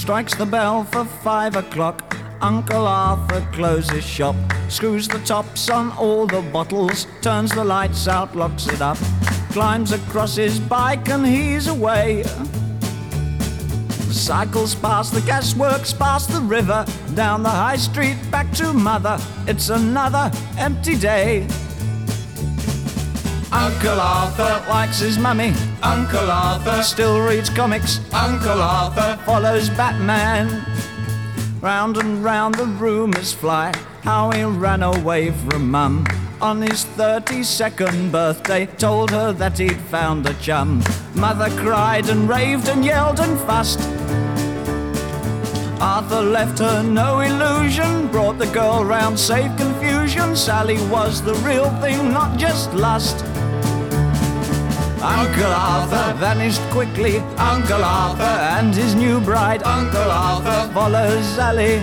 Strikes the bell for 5 o'clock. Uncle Arthur closes shop, screws the tops on all the bottles, turns the lights out, locks it up, climbs across his bike and he's away. Cycles past the gasworks, past the river, down the high street, back to mother. It's another empty day. Uncle Arthur likes his mummy. Uncle Arthur still reads comics. Uncle Arthur follows Batman. Round and round the rumours fly, how he ran away from mum on his 32nd birthday, told her that he'd found a chum. Mother cried and raved and yelled and fussed. Arthur left her no illusion, brought the girl round, saved confusion. Sally was the real thing, not just lust. Uncle Arthur vanished quickly. Uncle Arthur and his new bride. Uncle Arthur follows Sally.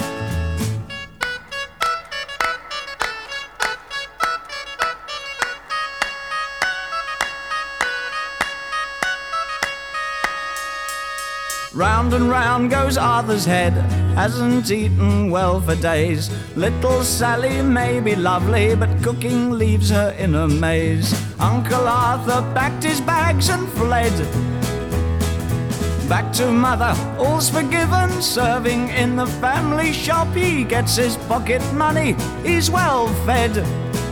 Round and round goes Arthur's head, hasn't eaten well for days. Little Sally may be lovely, but cooking leaves her in a maze. Uncle Arthur packed his bags and fled. Back to mother, all's forgiven, serving in the family shop. He gets his pocket money, he's well fed.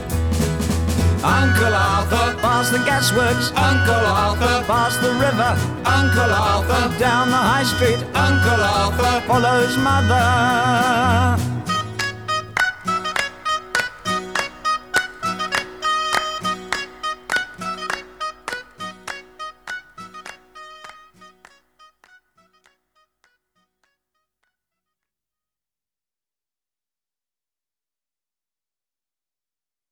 Uncle Arthur past the gasworks. Uncle Arthur past the river. Uncle Arthur down the high street. Uncle Arthur follows mother.